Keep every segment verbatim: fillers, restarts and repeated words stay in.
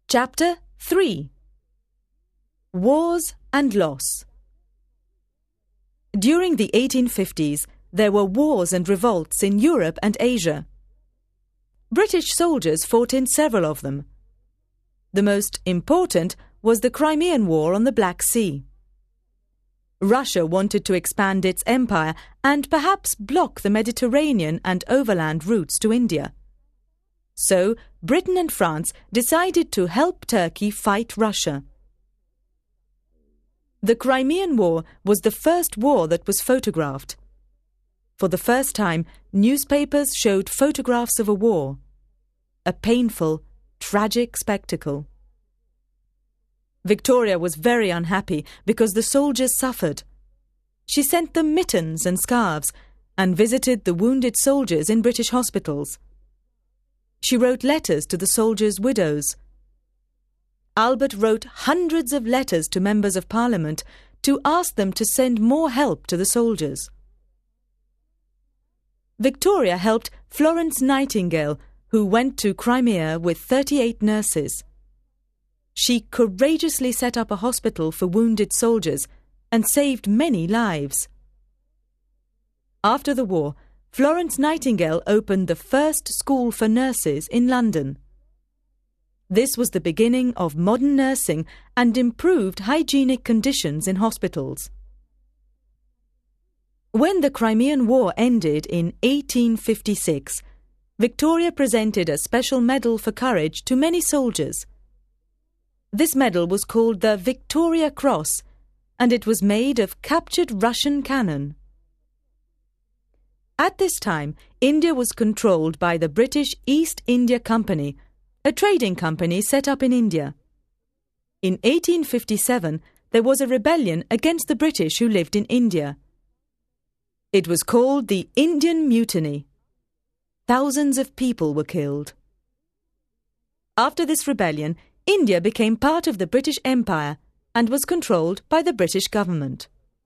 Chapter three. Wars and Loss. During the eighteen fifties, there were wars and revolts in Europe and Asia. British soldiers fought in several of them. The most important was the Crimean War on the Black Sea. Russia wanted to expand its empire and perhaps block the Mediterranean and overland routes to India. So, Britain and France decided to help Turkey fight Russia. The Crimean War was the first war that was photographed. For the first time, newspapers showed photographs of a war. A painful, tragic spectacle. Victoria was very unhappy because the soldiers suffered. She sent them mittens and scarves and visited the wounded soldiers in British hospitals. She wrote letters to the soldiers' widows. Albert wrote hundreds of letters to members of Parliament to ask them to send more help to the soldiers. Victoria helped Florence Nightingale, who went to Crimea with thirty-eight nurses. She courageously set up a hospital for wounded soldiers and saved many lives. After the war, Florence Nightingale opened the first school for nurses in London. This was the beginning of modern nursing and improved hygienic conditions in hospitals. When the Crimean War ended in eighteen fifty-six, Victoria presented a special medal for courage to many soldiers. This medal was called the Victoria Cross, and it was made of captured Russian cannon. At this time, India was controlled by the British East India Company, a trading company set up in India. In eighteen fifty-seven, there was a rebellion against the British who lived in India. It was called the Indian Mutiny. Thousands of people were killed. After this rebellion, India became part of the British Empire and was controlled by the British government.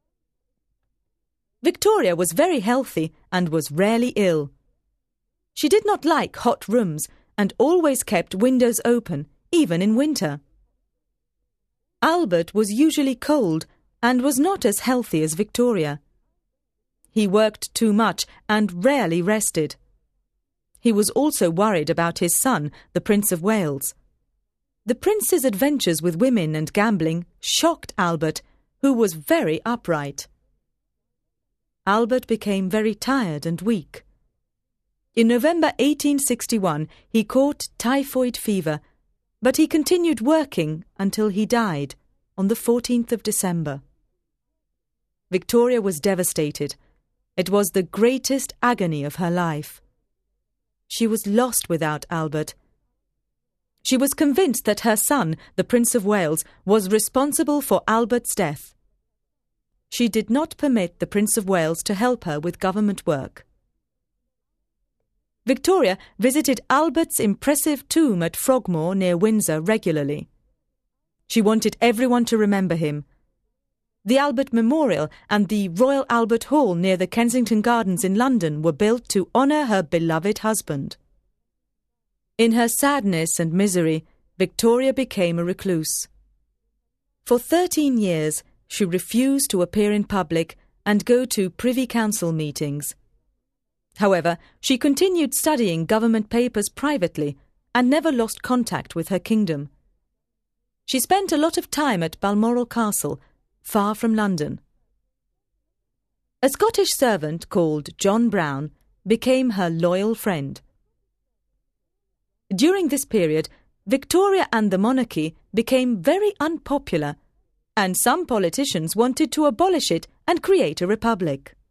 Victoria was very healthy and was rarely ill. She did not like hot rooms and always kept windows open, even in winter. Albert was usually cold and was not as healthy as Victoria. He worked too much and rarely rested. He was also worried about his son, the Prince of Wales. The prince's adventures with women and gambling shocked Albert, who was very upright. Albert became very tired and weak. In November eighteen sixty-one, he caught typhoid fever, but he continued working until he died on the fourteenth of December. Victoria was devastated. It was the greatest agony of her life. She was lost without Albert. She was convinced that her son, the Prince of Wales, was responsible for Albert's death. She did not permit the Prince of Wales to help her with government work. Victoria visited Albert's impressive tomb at Frogmore near Windsor regularly. She wanted everyone to remember him. The Albert Memorial and the Royal Albert Hall near the Kensington Gardens in London were built to honour her beloved husband. In her sadness and misery, Victoria became a recluse. For thirteen years, she refused to appear in public and go to Privy Council meetings. However, she continued studying government papers privately and never lost contact with her kingdom. She spent a lot of time at Balmoral Castle, far from London. A Scottish servant called John Brown became her loyal friend. During this period, Victoria and the monarchy became very unpopular, and some politicians wanted to abolish it and create a republic.